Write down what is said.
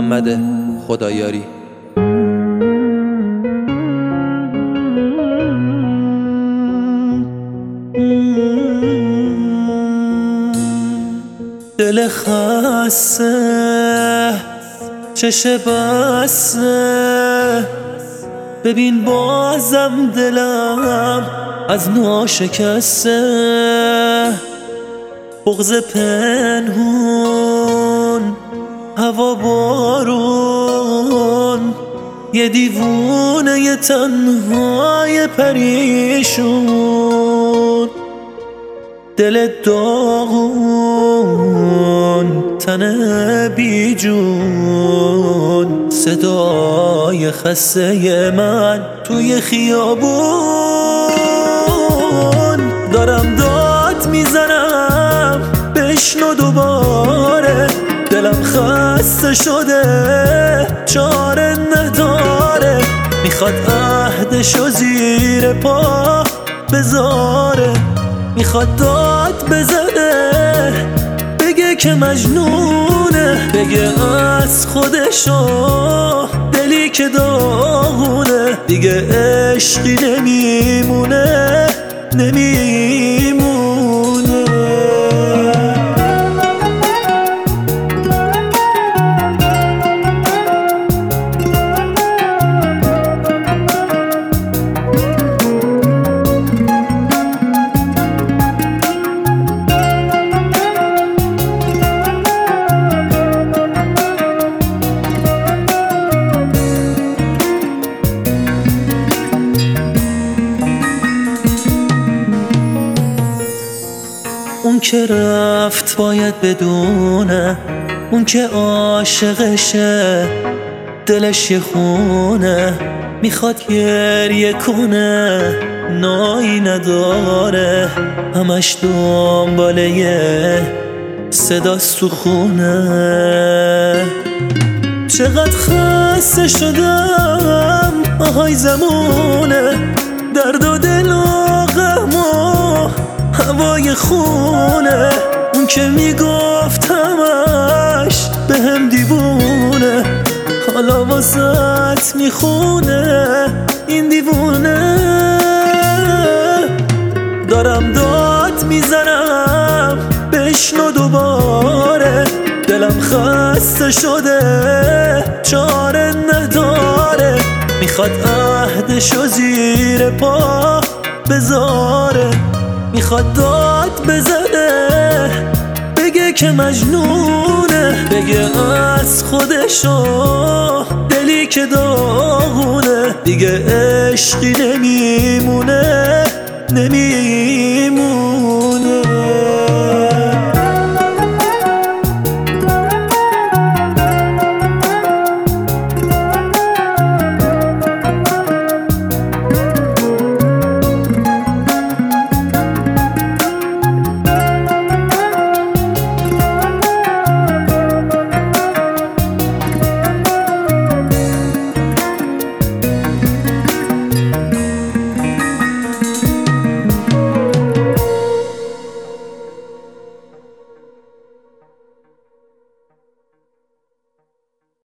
محمد خدایاری. دل خسته چشه بسته، ببین بازم دلم از نو شکسته. بغض پنهون، هوا بارون، یه دیوونه یه تنهای پریشون. دل داغون، تن بی جون، صدای خسته من توی خیابون. دارم داد میزنم بشنو دوباره، دلم خسته شده چاره نداره. میخواد عهدشو زیر پا بذاره، میخواد داد بزنه بگه که مجنونه، بگه از خودشو دلی که داغونه. دیگه عشقی نمیمونه نمیمونه. اون که رفت باید بدونه، اون که عاشقشه دلش یه خونه. میخواد گریه کنه نایی نداره، همش دنباله یه صداست تو خونه. چقدر خسته شدم آهای زمونه، درد و دل و غم و هوای خونه. اون که میگفت همش بهم دیوونه، حالا واسط میخونه این دیوونه. دارم داد میزنم بشنو دوباره، دلم خسته شده چاره نداره. میخواد عهدشو زیر پا بذاره، میخواد داد بزنه بگه که مجنونه، بگه از خودشو دلی که داغونه. دیگه عشقی نمیمونه نمیمونه.